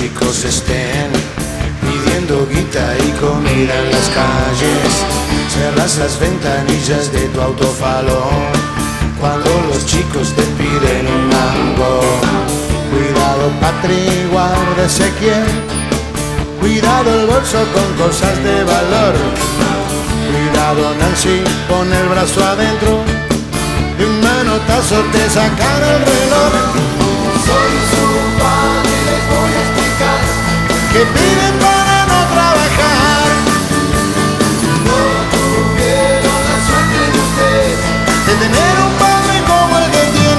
chicos estén pidiendo guita y comida en las calles. Cerras las ventanillas de tu autofalón cuando los chicos te piden un mango. Cuidado Patri, guárdese quién. Cuidado el bolso con cosas de valor. Cuidado Nancy, pon el brazo adentro. De un manotazo te sacan el reloj. Soy su padre, les voy a explicar Que piden para no trabajar. No tuvieron la suerte de usted De tener un padre como el que tienen.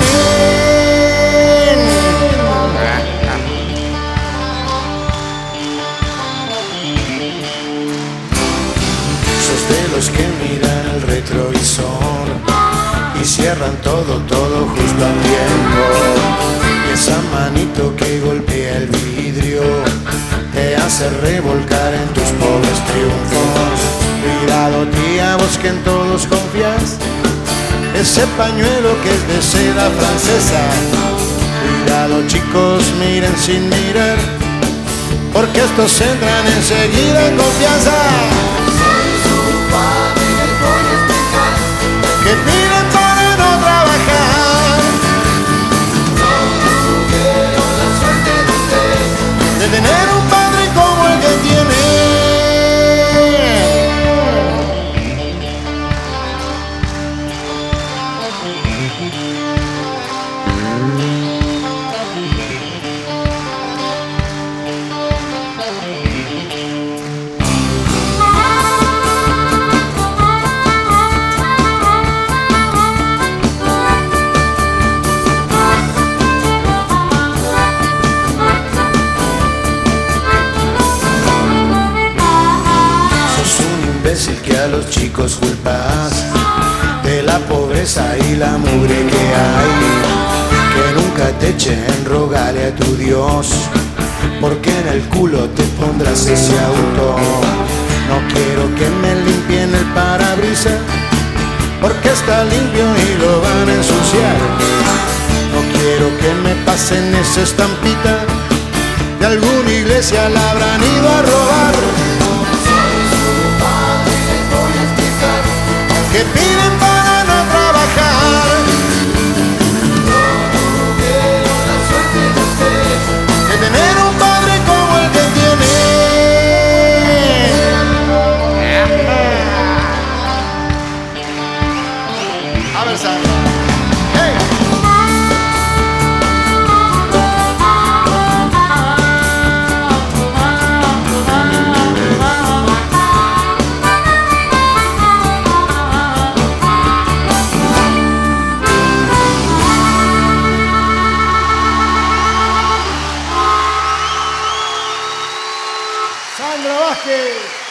Sos de los que miran el retrovisor y cierran todo justo a tiempo. Y esa manito que golpea el vidrio te hace revolcar en tus pobres triunfos. Cuidado tía, vos que en todos confías. Ese pañuelo que es de seda francesa. Cuidado chicos, miren sin mirar, porque estos entran enseguida en confianza. Soy su padre, les voy a explicar Que piden para no trabajar. No tuvieron la suerte de usted De tener un padre como el que tiene. Que a los chicos culpas de la pobreza y la mugre que hay. Que nunca te echen, rogale a tu Dios, porque en el culo te pondrás ese auto. No quiero que me limpien el parabrisas, porque está limpio y lo van a ensuciar. No quiero que me pasen esa estampita, de alguna iglesia la habrán ido a robar. Que piden para no trabajar. No tuvieron la suerte de usted De tener un padre como el que tiene. A ver, Sandra. ¡Hey! Sandra Vázquez.